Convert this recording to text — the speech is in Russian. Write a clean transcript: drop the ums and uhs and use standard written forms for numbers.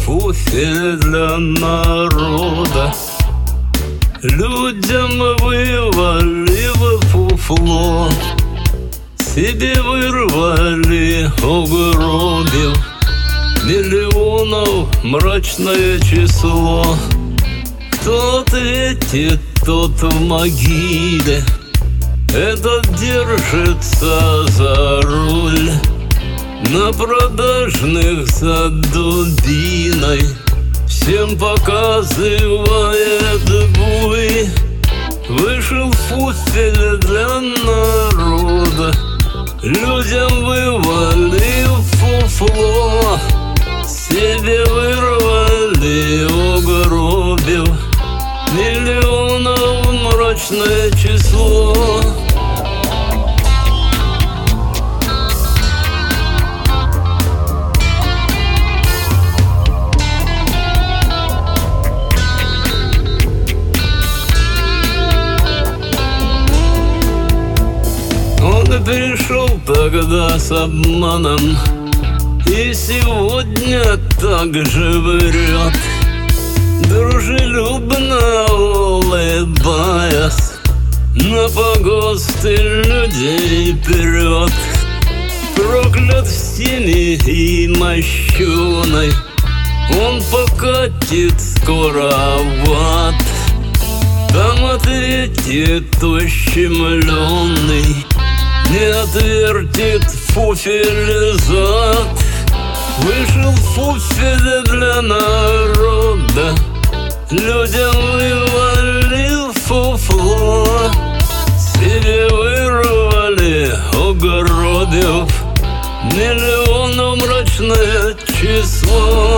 фуфель для народа. Людям вывали в фуфло, себе вырвали, угробив миллионов мрачное число. Кто ответит, тот в могиле, этот держится за руль. На продажных за дубиной всем показывает буй. Вышел фуфель для народа, людям вывалил фуфло, себе вырвали, угробив миллионов мрачное число. Он пришел тогда с обманом и сегодня так же врет, дружелюбно улыбаясь, на погосты людей прет. Проклят всеми и мощуной, он покатит скоро в ад. Там ответит ущемленный, не отвертит фуфель зад. Вышел фуфель для народа, людям вывалил фуфло, себе вырвали, угробив миллионов мрачное число.